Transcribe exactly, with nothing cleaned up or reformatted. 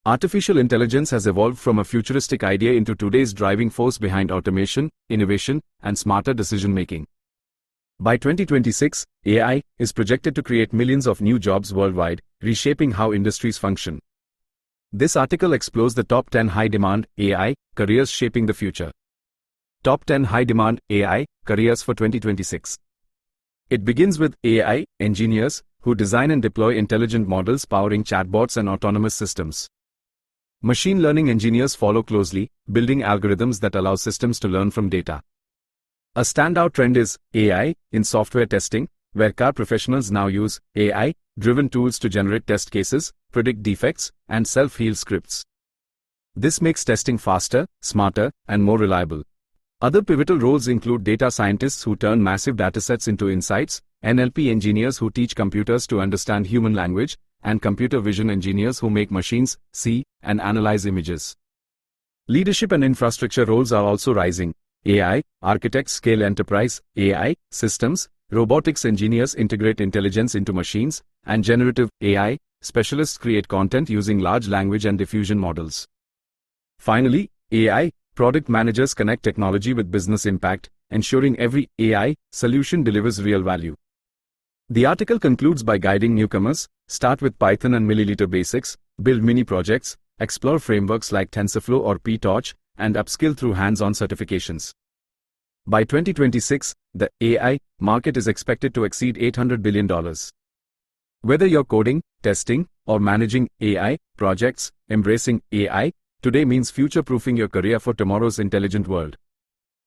Artificial intelligence has evolved from a futuristic idea into today's driving force behind automation, innovation, and smarter decision-making. By twenty twenty-six, A I is projected to create millions of new jobs worldwide, reshaping how industries function. This article explores the top ten high-demand A I careers shaping the future. Top ten high-demand A I careers for twenty twenty-six. It begins with A I engineers who design and deploy intelligent models powering chatbots and autonomous systems. Machine learning engineers follow closely, building algorithms that allow systems to learn from data. A standout trend is A I in software testing, where car professionals now use A I-driven tools to generate test cases, predict defects, and self-heal scripts. This makes testing faster, smarter, and more reliable. Other pivotal roles include data scientists who turn massive datasets into insights, N L P engineers who teach computers to understand human language, and computer vision engineers who make machines see and analyze images. Leadership and infrastructure roles are also rising. A I architects scale enterprise A I systems, robotics engineers integrate intelligence into machines, and generative A I specialists create content using large language and diffusion models. Finally, A I product managers connect technology with business impact, ensuring every A I solution delivers real value. The article concludes by guiding newcomers: start with Python and milliliter basics, build mini projects, explore frameworks like TensorFlow or PyTorch, and upskill through hands-on certifications. By twenty twenty-six, the A I market is expected to exceed eight hundred billion dollars. Whether you're coding, testing, or managing A I projects, embracing A I today means future-proofing your career for tomorrow's intelligent world.